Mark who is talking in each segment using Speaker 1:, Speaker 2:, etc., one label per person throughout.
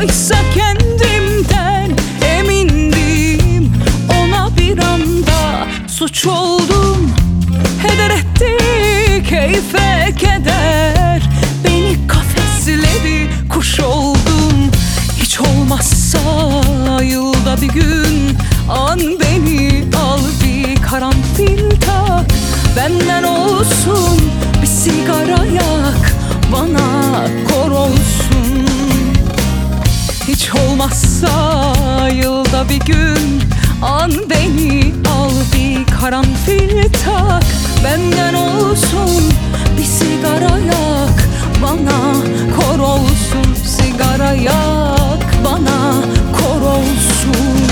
Speaker 1: Oysa kendimden emindim, ona bir anda suç oldum. Heder etti keyfe keder, beni kafesledi, kuş oldum. Hiç olmazsa yılda bir gün an beni al, bir karanfil tak, benden olsun bir sigara yak, bana kor olsun. Hiç olmazsa yılda bir gün an beni al, bir karanfil tak, benden olsun bir sigara yak, bana kor olsun. Sigara yak, bana kor olsun.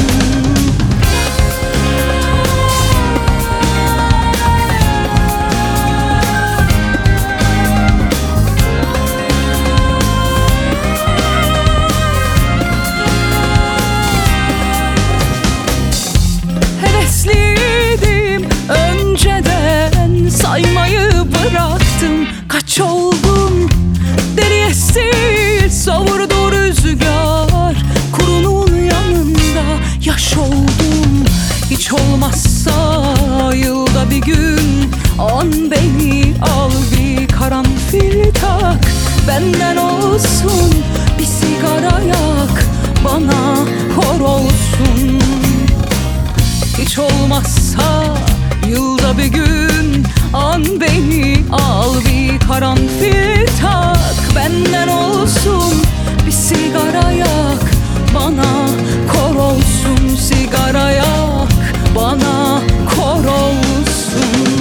Speaker 1: Hevesliydim önceden, saymayı bıraktım. Kaç oldum, deriye sil savurdu rüzgar, kurunun yanında yaş oldum. Hiç olmazsa yılda bir gün an beni al, bir karanfil tak, benden olsun bir sigara yak, bana kor olsun. Hiç olmazsa yılda bir gün an beni al, bir karanfil tak, benden olsun bir sigara yak, bana kor olsun. Sigara yak, bana kor olsun.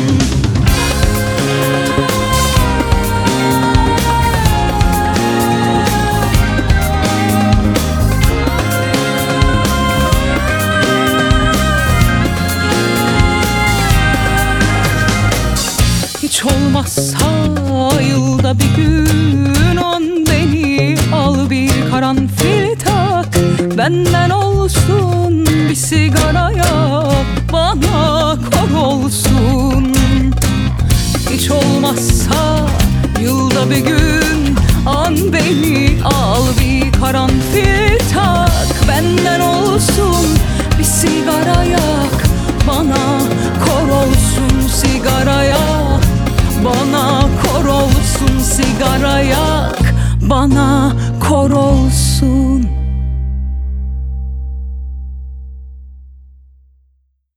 Speaker 1: Hiç olmazsa yılda bir gün an beni al, bir karanfil tak, benden olsun bir sigara yak, bana kor olsun. Hiç olmazsa yılda bir gün an beni al, bir karanfil tak, benden olsun bir sigara yak, bana kor olsun. Sigara yak, bana kor olsun. Sigara yak, bana kor